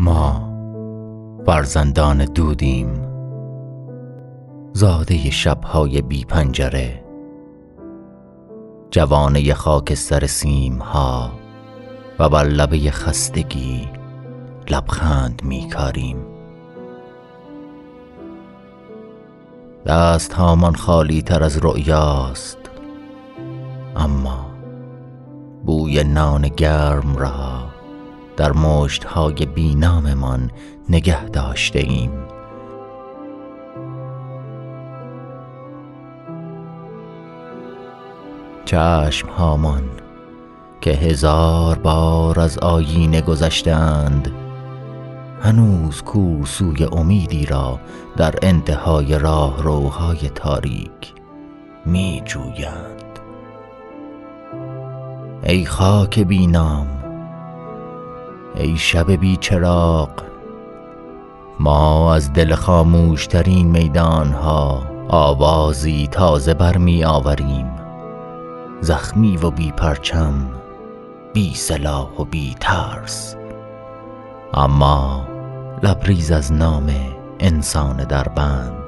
ما فرزندان دودیم، زاده شب‌های بی پنجره، جوانه خاکستر سیم‌ها و بر لبه خستگی لبخند می‌کاریم. دست هامان خالی تر از رؤیاست، اما بوی نان گرم را در مشت‌های بی‌ناممان نگه داشته ایم. چشم هامان که 1000 بار از آیینه گذشتند، هنوز کوسوی امیدی را در انتهای راهروهای تاریک می جویند. ای خاک بی نام، ای شب بی چراغ، ما از دل خاموشترین میدانها آوازی تازه برمی آوریم، زخمی و بی پرچم، بی سلاح و بی ترس، اما لبریز از نام انسان در بند.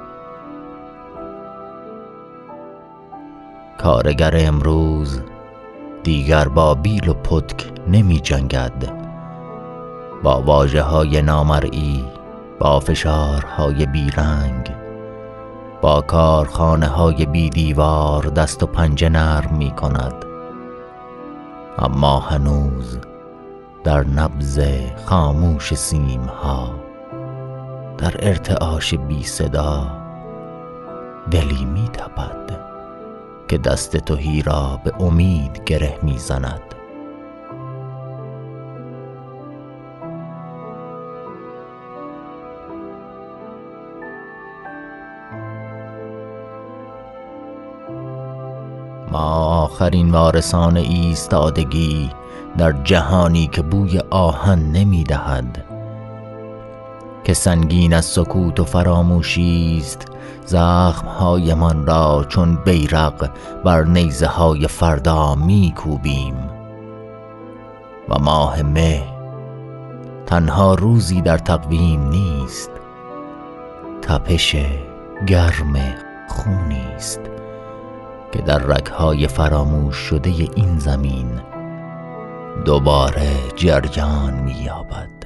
کارگر امروز دیگر با بیل و پتک نمی جنگد، با واژه‌های نامرئی، با فشارهای بیرنگ، با کارخانه‌های بی دیوار دست و پنجه نرم می کند، اما هنوز در نبض خاموش سیم‌ها، در ارتعاش بی صدا، دلی می تپد که دست تهی را به امید گره می زند. ما آخرین وارثان ایستادگی در جهانی که بوی آهن نمی دهد، که سنگین از سکوت و فراموشی است، زخم‌های من را چون بیرق بر نیزه های فردا می کوبیم. و ماه مه تنها روزی در تقویم نیست، تپش گرم خونی است که در رگ‌های فراموش شده این زمین دوباره جریان می‌یابد.